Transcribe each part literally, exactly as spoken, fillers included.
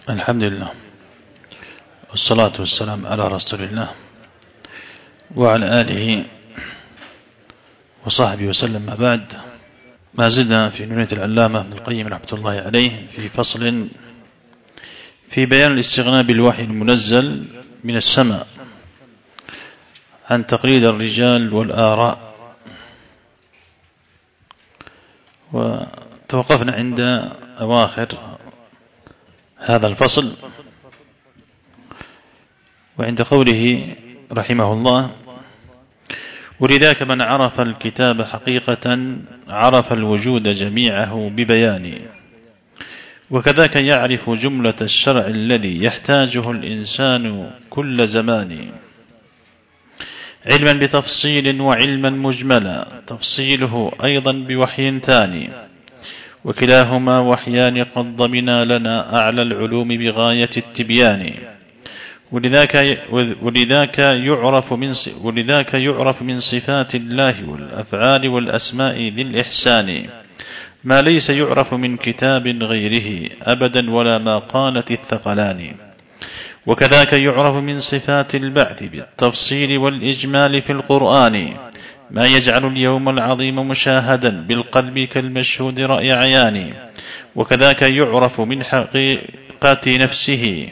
الحمد لله والصلاة والسلام على رسول الله وعلى آله وصحبه وسلم. ما بعد، ما زلنا في نونية العلامة ابن القيم رحمة الله عليه في فصل في بيان الاستغناء بالوحي المنزل من السماء عن تقليد الرجال والآراء. وتوقفنا عند أواخر هذا الفصل وعند قوله رحمه الله: ولذاك من عرف الكتاب حقيقة عرف الوجود جميعه ببيان، وكذاك يعرف جملة الشرع الذي يحتاجه الإنسان كل زمان، علما بتفصيل وعلما مجملا تفصيله أيضا بوحي ثاني، وكلاهما وحيان قد ضمنا لنا أعلى العلوم بغاية التبيان. ولذاك ولذاك يعرف من ولذاك يعرف من صفات الله والأفعال والأسماء ذي الإحسان ما ليس يعرف من كتاب غيره أبدا ولا ما قالت الثقلان. وكذاك يعرف من صفات البعث بالتفصيل والإجمال في القرآن ما يجعل اليوم العظيم مشاهدا بالقلب كالمشهود رأي عيان. وكذاك يعرف من حقيقة نفسه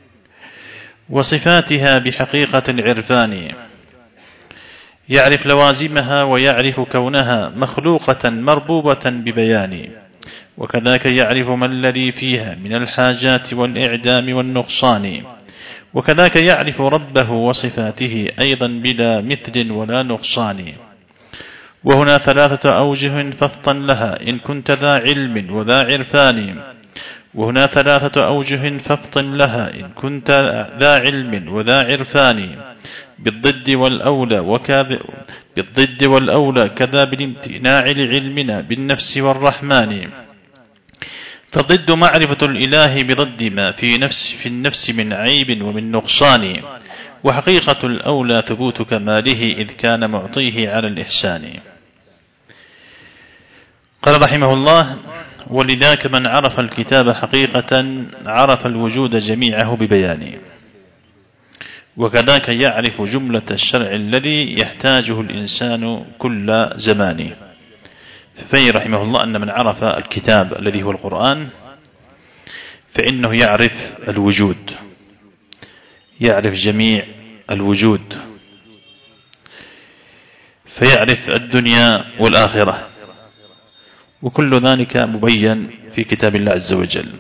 وصفاتها بحقيقة العرفان، يعرف لوازمها ويعرف كونها مخلوقة مربوبة ببيان. وكذاك يعرف ما الذي فيها من الحاجات والإعدام والنقصان. وكذاك يعرف ربه وصفاته أيضا بلا مثل ولا نقصان. وهنا ثلاثة أوجه فافطن لها إن كنت ذا علم وذا عرفان. وهنا ثلاثة أوجه فافطن لها إن كنت ذا علم وذا عرفان، بالضد والأولى وكذا بالضد والأولى كذا بالامتناع لعلمنا بالنفس والرحمن. فالضد معرفة الإله بضد ما في نفس في النفس من عيب ومن نقصان، وحقيقة الأولى ثبوت كماله إذ كان معطيه على الإحسان. قال رحمه الله: ولذاك من عرف الكتاب حقيقة عرف الوجود جميعه ببيان، وكذاك يعرف جملة الشرع الذي يحتاجه الإنسان كل زمان. ففيه رحمه الله أن من عرف الكتاب الذي هو القرآن فإنه يعرف الوجود، يعرف جميع الوجود، فيعرف الدنيا والآخرة، وكل ذلك مبين في كتاب الله عز وجل.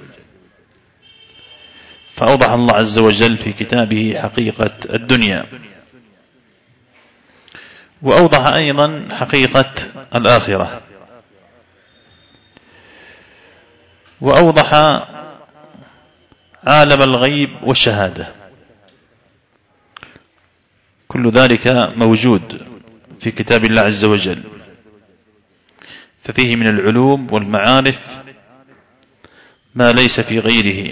فأوضح الله عز وجل في كتابه حقيقة الدنيا، وأوضح أيضا حقيقة الآخرة، وأوضح عالم الغيب والشهادة. كل ذلك موجود في كتاب الله عز وجل، ففيه من العلوم والمعارف ما ليس في غيره.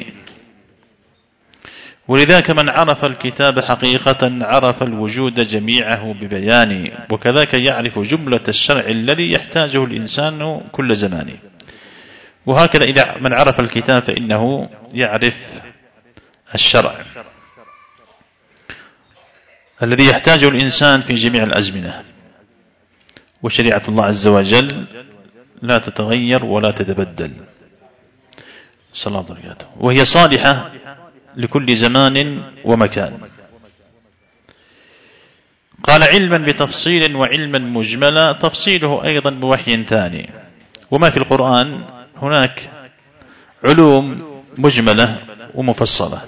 ولذاك من عرف الكتاب حقيقة عرف الوجود جميعه ببيان، وكذاك يعرف جملة الشرع الذي يحتاجه الإنسان كل زمان. وهكذا إذا من عرف الكتاب فإنه يعرف الشرع الذي يحتاجه الإنسان في جميع الأزمنة. وشريعة الله عز وجل لا تتغير ولا تتبدل، صلى الله عليه وسلم، وهي صالحة لكل زمان ومكان. قال: علما بتفصيل وعلما مجملا تفصيله أيضا بوحي ثاني. وما في القرآن هناك علوم مجملة ومفصلة،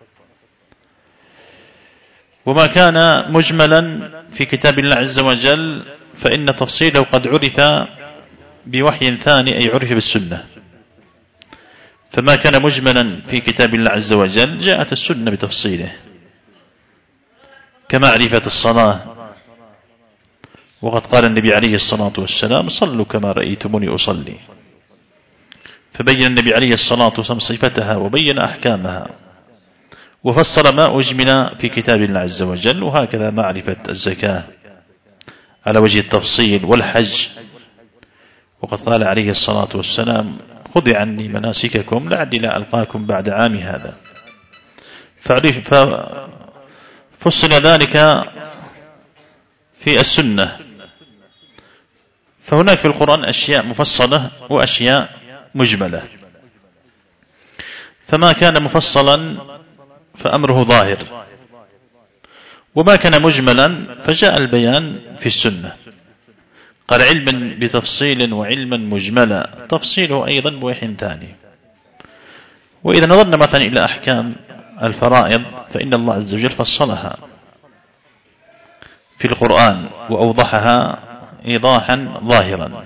وما كان مجملا في كتاب الله عز وجل فإن تفصيله قد عرف بوحي ثاني، أي عرف بالسنة. فما كان مجملا في كتاب الله عز وجل جاءت السنة بتفصيله، كمعرفة الصلاة، وقد قال النبي عليه الصلاة والسلام: صلوا كما رأيتموني أصلي. فبين النبي عليه الصلاة والسلام صفتها وبين أحكامها، وفصل ما أجمل في كتاب الله عز وجل. وهكذا معرفة الزكاة على وجه التفصيل، والحج، وقد قال عليه الصلاة والسلام: خذ عني مناسككم لعلي لا ألقاكم بعد عام هذا. ففصل ذلك في السنة. فهناك في القرآن أشياء مفصلة وأشياء مجملة، فما كان مفصلا فأمره ظاهر، وما كان مجملا فجاء البيان في السنة. قال علما بتفصيل وعلما مجملا، تفصيله أيضا بوحي ثاني. وإذا نظرنا مثلا إلى أحكام الفرائض فإن الله عز وجل فصلها في القرآن وأوضحها إيضاحا ظاهرا،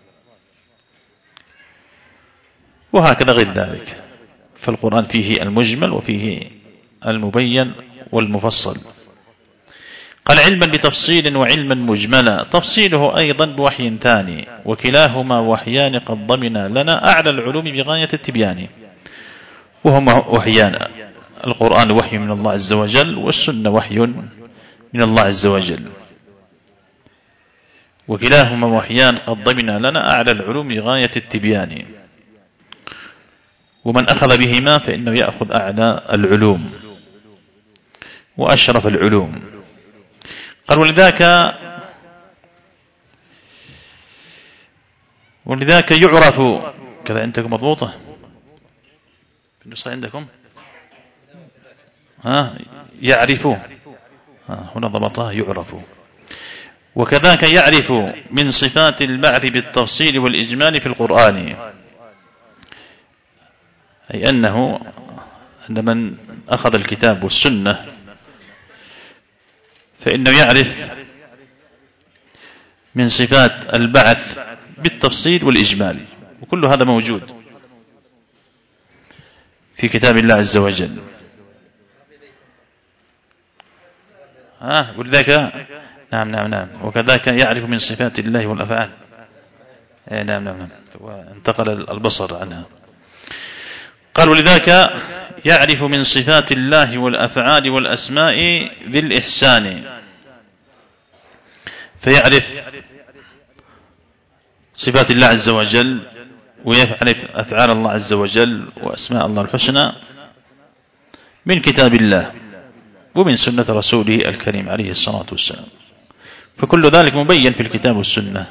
وهكذا غير ذلك، فالقرآن فيه المجمل وفيه المبين والمفصل. قال علما بتفصيل وعلما مجملا، تفصيله أيضا بوحي ثاني، وكلاهما وحيان قد ضمن لنا أعلى العلوم بغاية التبيان. وهما وحيان، القرآن وحي من الله عز وجل، والسنة وحي من الله عز وجل، وكلاهما وحيان قد ضمن لنا أعلى العلوم بغاية التبيان. ومن أخذ بهما فإنه يأخذ أعلى العلوم وأشرف العلوم. قال ولذاك ولذاك يعرف كذا. عندكم مضبوطة في النسخة عندكم؟ ها يعرف، ها هنا ضبطها يعرف. وكذاك يعرف من صفات البعث بالتفصيل والإجمال في القرآن، أي أنه أن من أخذ الكتاب والسنة فإنه يعرف من صفات البعث بالتفصيل والإجمال، وكل هذا موجود في كتاب الله عز وجل. ها ولذلك نعم نعم نعم وكذاك يعرف من صفات الله والأفعال. نعم نعم نعم وانتقل البصر عنها. قال ولذلك يعرف من صفات الله والأفعال والأسماء ذي الإحسان، فيعرف صفات الله عز وجل ويعرف أفعال الله عز وجل وأسماء الله الحسنى من كتاب الله ومن سنة رسوله الكريم عليه الصلاة والسلام، فكل ذلك مبين في الكتاب والسنة.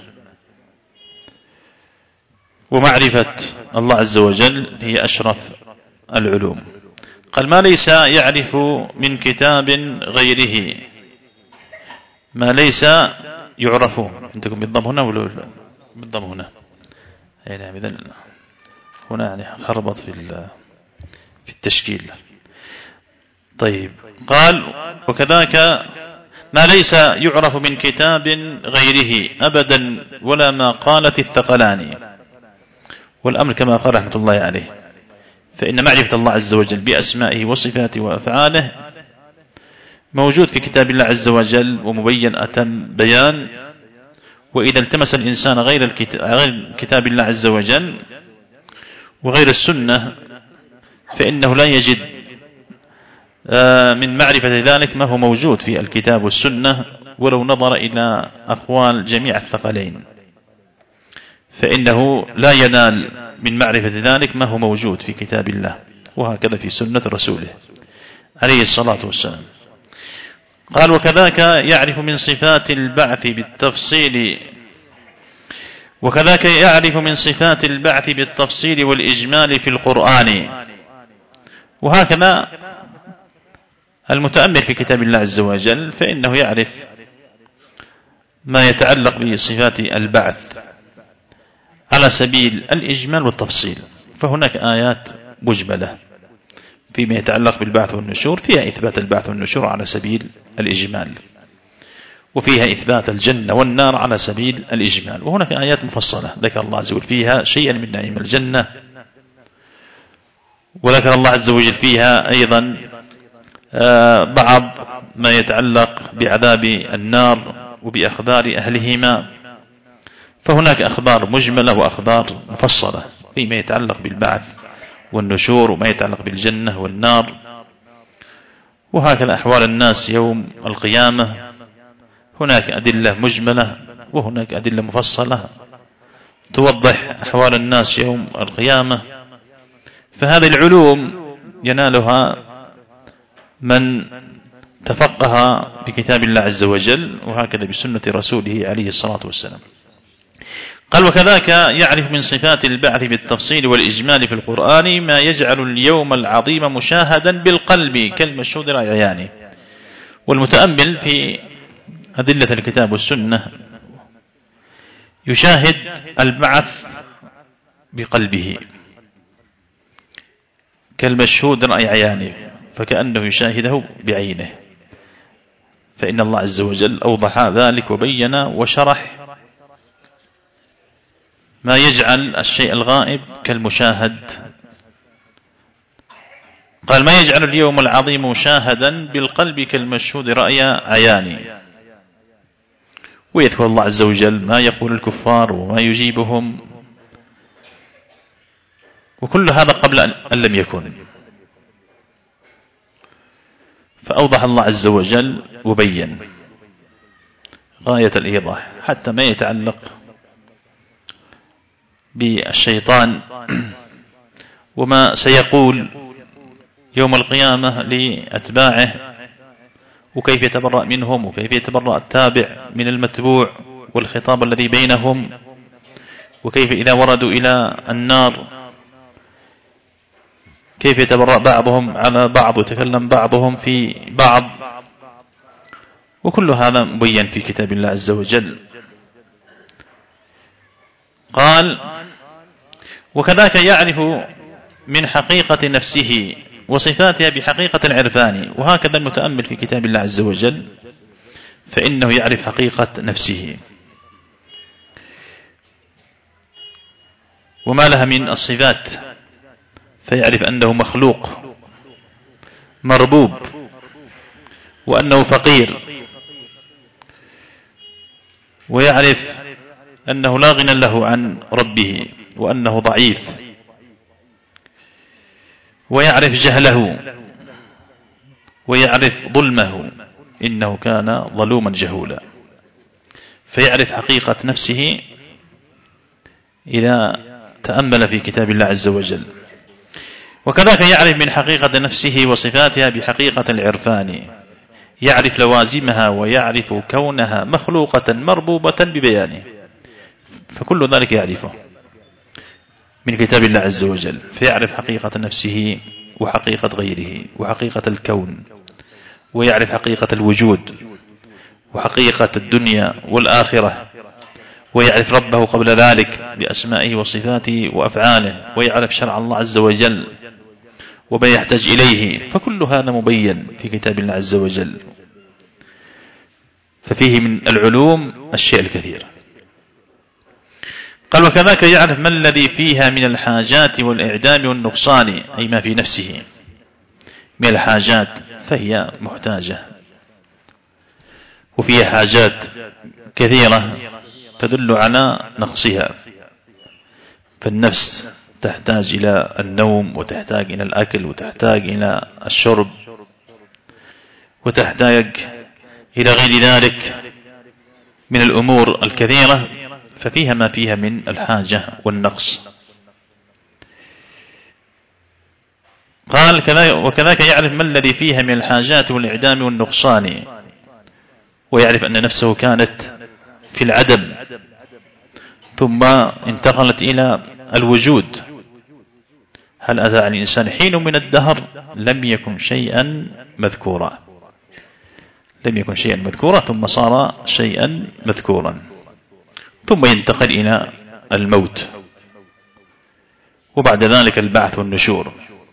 ومعرفة الله عز وجل هي أشرف العلوم. قال ما ليس يعرف من كتاب غيره، ما ليس يعرف. عندكم بالضم هنا ولا بالضم هنا؟ أي نعم. إذن هنا يعني خربط في في التشكيل. طيب قال وكذاك ما ليس يعرف من كتاب غيره أبدا ولا ما قالت الثقلان. والأمر كما قال رحمة الله عليه، فإن معرفة الله عز وجل بأسمائه وصفاته وأفعاله موجود في كتاب الله عز وجل ومبين أتم بيان. وإذا التمس الإنسان غير كتاب الله عز وجل وغير السنة فإنه لا يجد من معرفة ذلك ما هو موجود في الكتاب والسنة ولو نظر إلى أقوال جميع الثقلين، فإنه لا ينال من معرفة ذلك ما هو موجود في كتاب الله وهكذا في سنة رسوله عليه الصلاة والسلام. قال وكذاك يعرف من صفات البعث بالتفصيل وكذاك يعرف من صفات البعث بالتفصيل والإجمال في القرآن. وهكذا المتأمل في كتاب الله عز وجل فإنه يعرف ما يتعلق بصفات البعث على سبيل الإجمال والتفصيل. فهناك آيات مجملة فيما يتعلق بالبعث والنشور، فيها إثبات البعث والنشور على سبيل الإجمال، وفيها إثبات الجنة والنار على سبيل الإجمال. وهناك آيات مفصلة ذكر الله عز وجل فيها شيئا من نعيم الجنة، وذكر الله عز وجل فيها أيضا بعض ما يتعلق بعذاب النار وبأخبار أهلهما. فهناك أخبار مجملة وأخبار مفصلة فيما يتعلق بالبعث والنشور وما يتعلق بالجنة والنار. وهكذا أحوال الناس يوم القيامة، هناك أدلة مجملة وهناك أدلة مفصلة توضح أحوال الناس يوم القيامة. فهذه العلوم ينالها من تفقه بكتاب الله عز وجل، وهكذا بسنة رسوله عليه الصلاة والسلام. قال: وكذاك يعرف من صفات البعث بالتفصيل والإجمال في القرآن ما يجعل اليوم العظيم مشاهدا بالقلب كالمشهود رأيانه. والمتأمل في أدلة الكتاب والسنة يشاهد البعث بقلبه كالمشهود رأي عيانه، فكأنه يشاهده بعينه، فإن الله عز وجل أوضح ذلك وبين وشرح ما يجعل الشيء الغائب كالمشاهد. قال: ما يجعل اليوم العظيم مشاهدا بالقلب كالمشهود رأي عياني. ويذكر الله عز وجل ما يقول الكفار وما يجيبهم، وكل هذا قبل أن لم يكن، فأوضح الله عز وجل وبين غاية الإيضاح حتى ما يتعلق بالشيطان وما سيقول يوم القيامة لأتباعه، وكيف يتبرأ منهم، وكيف يتبرأ التابع من المتبوع، والخطاب الذي بينهم، وكيف إذا وردوا إلى النار كيف يتبرأ بعضهم على بعض ويتكلم بعضهم في بعض. وكل هذا مبين في كتاب الله عز وجل. قال: وكذاك يعرف من حقيقة نفسه وصفاتها بحقيقة العرفان. وهكذا المتأمل في كتاب الله عز وجل فإنه يعرف حقيقة نفسه وما لها من الصفات، فيعرف أنه مخلوق مربوب، وأنه فقير، ويعرف أنه لا غنى له عن ربه، وأنه ضعيف، ويعرف جهله، ويعرف ظلمه، إنه كان ظلوما جهولا. فيعرف حقيقة نفسه إذا تأمل في كتاب الله عز وجل. وكذلك يعرف من حقيقة نفسه وصفاتها بحقيقة العرفان، يعرف لوازمها ويعرف كونها مخلوقة مربوبة ببيانه، فكل ذلك يعرفه من كتاب الله عز وجل. فيعرف حقيقة نفسه وحقيقة غيره وحقيقة الكون، ويعرف حقيقة الوجود وحقيقة الدنيا والآخرة، ويعرف ربه قبل ذلك بأسمائه وصفاته وأفعاله، ويعرف شرع الله عز وجل وما يحتاج إليه. فكل هذا مبين في كتاب الله عز وجل، ففيه من العلوم الشيء الكثير. قال: وكذاك يعرف ما الذي فيها من الحاجات والإعدام والنقصان، أي ما في نفسه من الحاجات، فهي محتاجة، وفيها حاجات كثيرة تدل على نقصها. فالنفس تحتاج إلى النوم، وتحتاج إلى الأكل، وتحتاج إلى الشرب، وتحتاج إلى غير ذلك من الأمور الكثيرة، ففيها ما فيها من الحاجة والنقص. قال: وكذاك يعرف ما الذي فيها من الحاجات والإعدام والنقصان، ويعرف أن نفسه كانت في العدم ثم انتقلت إلى الوجود. هل أتى على الإنسان حين من الدهر لم يكن شيئا مذكورا، لم يكن شيئا مذكورا ثم صار شيئا مذكورا، ثم ينتقل إلى الموت، وبعد ذلك البعث والنشور.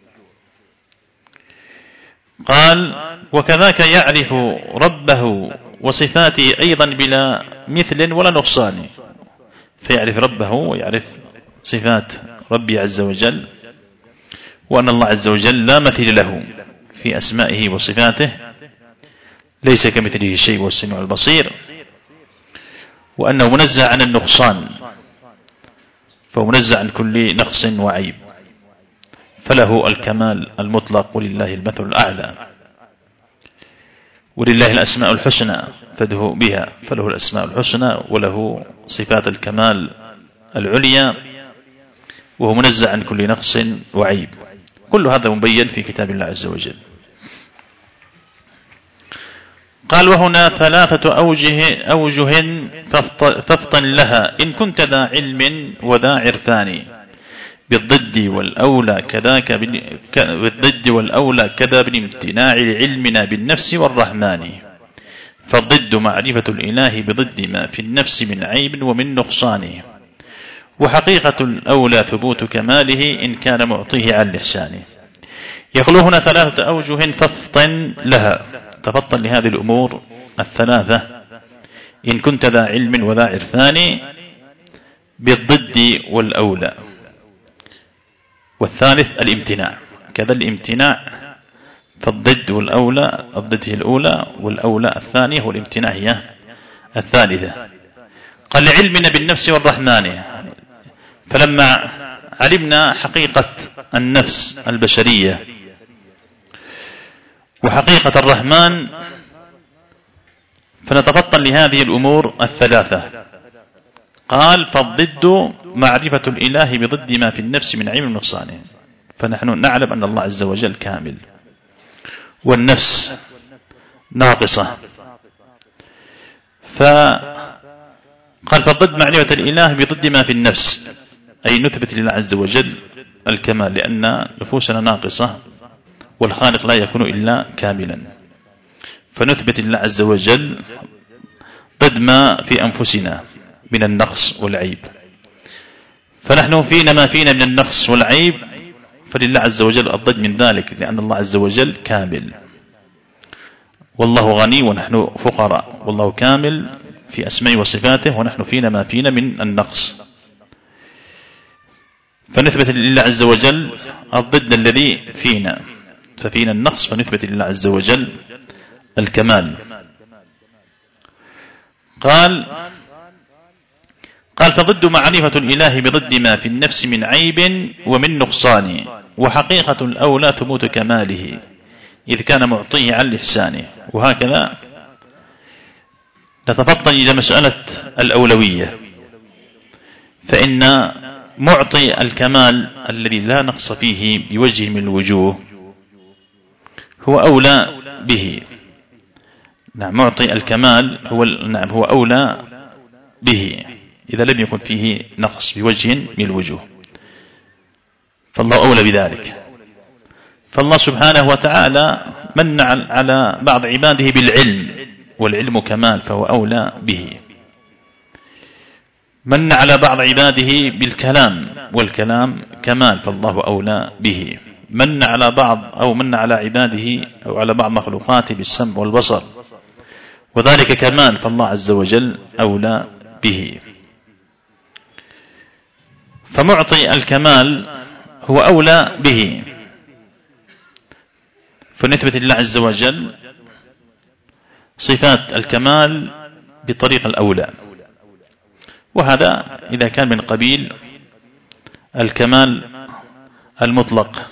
قال: وكذاك يعرف ربه وصفاته أيضا بلا مثل ولا نقصان. فيعرف ربه ويعرف صفات ربي عز وجل، وأن الله عز وجل لا مثيل له في أسمائه وصفاته، ليس كمثله شيء والسميع البصير، وأنه منزه عن النقصان، فهو منزه عن كل نقص وعيب، فله الكمال المطلق، ولله المثل الأعلى، ولله الأسماء الحسنى فادعوا بها، فله الأسماء الحسنى وله صفات الكمال العليا، وهو منزه عن كل نقص وعيب. كل هذا مبين في كتاب الله عز وجل. قال وهنا ثلاثة أوجه, أوجه فافطن لها إن كنت ذا علم وذا عرفان بالضد والأولى كذاك بالضد والأولى كذا بالامتناع لعلمنا بالنفس والرحمن. فالضد معرفة الإله بضد ما في النفس من عيب ومن نقصان. وحقيقة الأولى ثبوت كماله إن كان معطيه على الإحسان. يقول هنا ثلاثة أوجه فافطن لها، تفطن لهذه الأمور الثلاثة إن كنت ذا علم وذا عرفان بالضد والأولى. والثالث الامتناع، كذا الامتناع فالضد والأولى، الضد هي الأولى والأولى الثانية والامتناع هي الثالثة. قال لعلمنا بالنفس والرحمن، فلما علمنا حقيقة النفس البشرية وحقيقة الرحمن فنتفطن لهذه الأمور الثلاثة. قال فالضد معرفة الإله بضد ما في النفس من عيب ونقصان، فنحن نعلم أن الله عز وجل كامل والنفس ناقصة. فقال فالضد معرفة الإله بضد ما في النفس، أي نثبت لله عز وجل الكمال لأن نفوسنا ناقصة والخالق لا يكون إلا كاملا، فنثبت لله عز وجل ضد ما في أنفسنا من النقص والعيب. فنحن فينا ما فينا من النقص والعيب فلله عز وجل الضد من ذلك، لأن الله عز وجل كامل والله غني ونحن فقراء، والله كامل في أسماء وصفاته ونحن فينا ما فينا من النقص. فنثبت لله عز وجل الضد الذي فينا، ففينا النقص فنثبت لله عز وجل الكمال. قال قال فضد معرفة الإله بضد ما في النفس من عيب ومن نقصان. وحقيقة الأولى ثبوت كماله إذ كان معطيه على الإحسان. وهكذا نتفطن إلى مسألة الأولوية، فإن معطي الكمال الذي لا نقص فيه بوجه من الوجوه هو أولى به. نعم، معطي الكمال هو نعم هو أولى به إذا لم يكن فيه نقص بوجه من الوجوه، فالله أولى بذلك. فالله سبحانه وتعالى من على بعض عباده بالعلم، والعلم كمال فهو أولى به. من على بعض عباده بالكلام، والكلام كمال فالله أولى به. من على بعض أو من على عباده أو على بعض مخلوقاته بالسمع والبصر، وذلك كمال فالله عز وجل أولى به. فمعطي الكمال هو أولى به، فنثبت لله عز وجل صفات الكمال بطريق الأولى. وهذا إذا كان من قبيل الكمال المطلق.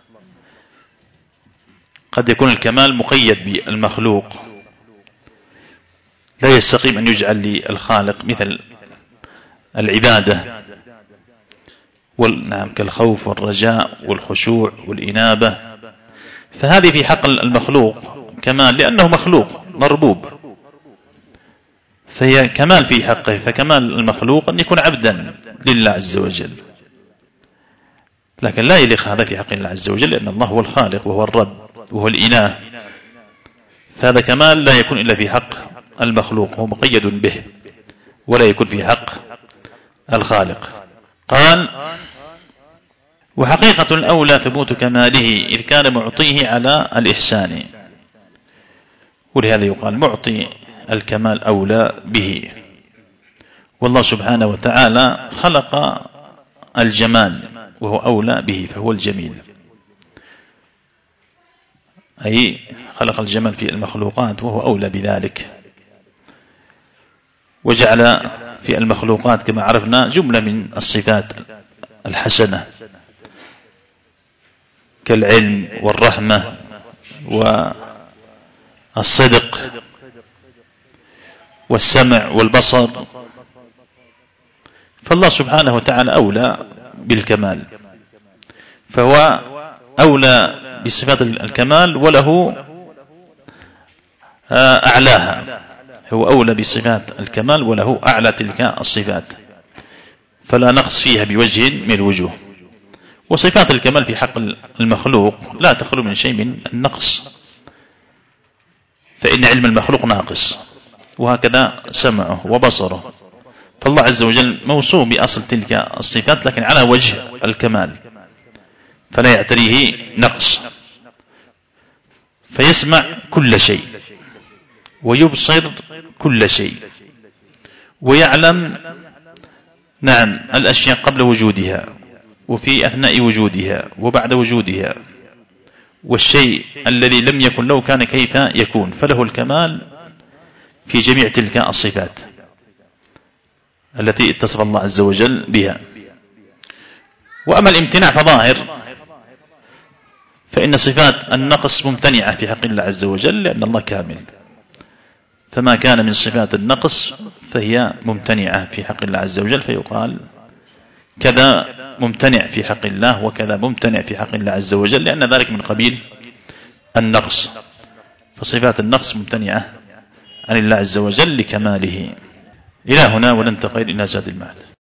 قد يكون الكمال مقيد بالمخلوق، لا يستقيم أن يجعل للخالق مثل العبادة والنعم كالخوف والرجاء والخشوع والإنابة، فهذه في حق المخلوق كمال لأنه مخلوق مربوب، فهي كمال في حقه. فكمال المخلوق أن يكون عبدا لله عز وجل، لكن لا يليق هذا في حق الله عز وجل، لأن الله هو الخالق وهو الرب وهو الإله، فهذا كمال لا يكون إلا في حق المخلوق، هو مقيد به، ولا يكون في حق الخالق. قال وحقيقة الأولى ثبوت كماله إذ كان معطيه على الإحسان. ولهذا يقال معطي الكمال أولى به. والله سبحانه وتعالى خلق الجمال وهو أولى به، فهو الجميل، أي خلق الجمال في المخلوقات وهو أولى بذلك. وجعل في المخلوقات كما عرفنا جملة من الصفات الحسنة كالعلم والرحمة والصدق والسمع والبصر، فالله سبحانه وتعالى أولى بالكمال، فهو أولى بصفات الكمال وله أعلاها، هو أولى بصفات الكمال وله أعلى تلك الصفات، فلا نقص فيها بوجه من الوجوه. وصفات الكمال في حق المخلوق لا تخلو من شيء من النقص، فإن علم المخلوق ناقص، وهكذا سمعه وبصره، فالله عز وجل موصوف بأصل تلك الصفات لكن على وجه الكمال، فلا يعتريه نقص، فيسمع كل شيء ويبصر كل شيء ويعلم نعم الأشياء قبل وجودها وفي أثناء وجودها وبعد وجودها، والشيء الذي لم يكن له كان كيف يكون، فله الكمال في جميع تلك الصفات التي اتصف الله عز وجل بها. وأما الامتناع فظاهر، فإن صفات النقص ممتنعة في حق الله عز وجل لأن الله كامل، فما كان من صفات النقص فهي ممتنعة في حق الله عز وجل، فيقال كذا ممتنع في حق الله وكذا ممتنع في حق الله عز وجل، لأن ذلك من قبيل النقص، فصفات النقص ممتنعة عن الله عز وجل لكماله. إلى هنا وننتقل إلى زاد المعاد.